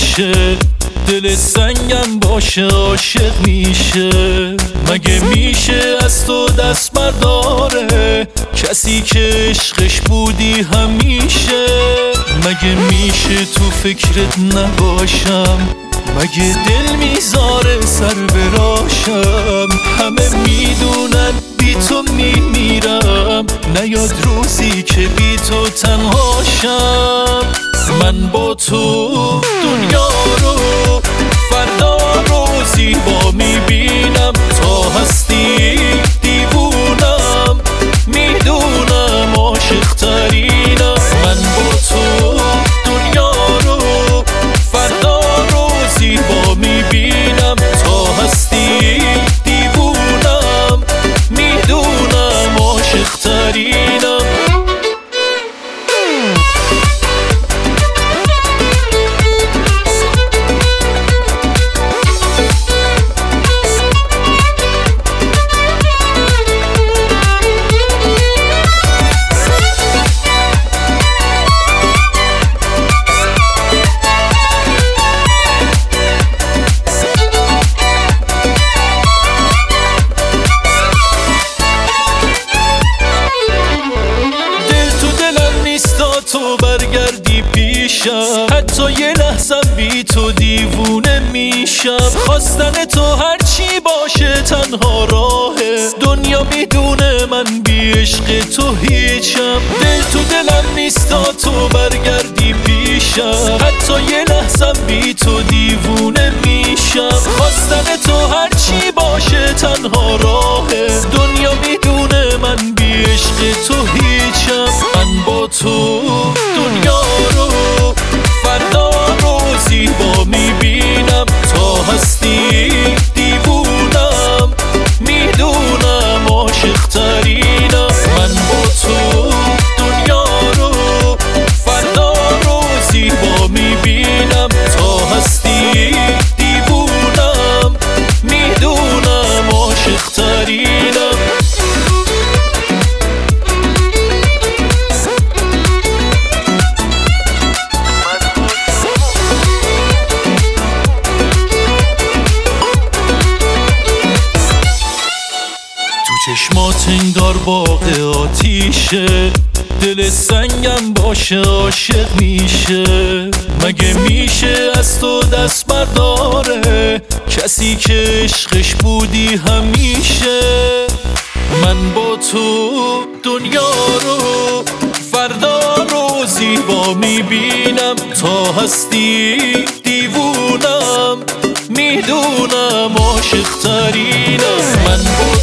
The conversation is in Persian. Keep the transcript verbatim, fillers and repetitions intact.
میشه دل سنگم باشه عاشق میشه؟ مگه میشه از تو دست برداره کسی که عشقش بودی همیشه؟ مگه میشه تو فکرت نباشم؟ مگه دل میذاره سر براشم؟ همه میدونن بی تو میمیرم، نیاد روزی که بی تو تنهاشم. من با تو دنیا رو فردا روزی با میبینم، تا هستی دیوونم میدونم عاشق ترینم. من با تو دنیا رو فردا روزی با میبینم، تا هستی دیوونم میدونم عاشق ترینم. تو برگردی پیشم، حتی یه لحظه بی تو دیوونه میشم. خواستن تو هرچی باشه تنها راهه، دنیا میدونه من بی عشق تو هیچم. دل تو دلم نیستا تو برگردی پیشم، حتی یه لحظه بی تو دیوونه میشم. خواستن تو هرچی باشه تنها راهه، دنیا میدونه من بی عشق تو هیچم. من با تو دنیا رو فردا روزی با میبینم، تا هستی دیوونم میدونم عاشق ترینم. من با تو دنیا رو فردا روزی با میبینم، تا هستی دیوونم میدونم عاشق ترینم. چشمات انگار باغ آتیشه، دل سنگم باشه عاشق میشه. مگه میشه از تو دست برداره کسی که عشقش بودی همیشه؟ من با تو دنیا رو فردا روزی با میبینم، تا هستی دیوونم میدونم عاشق ترینم. من با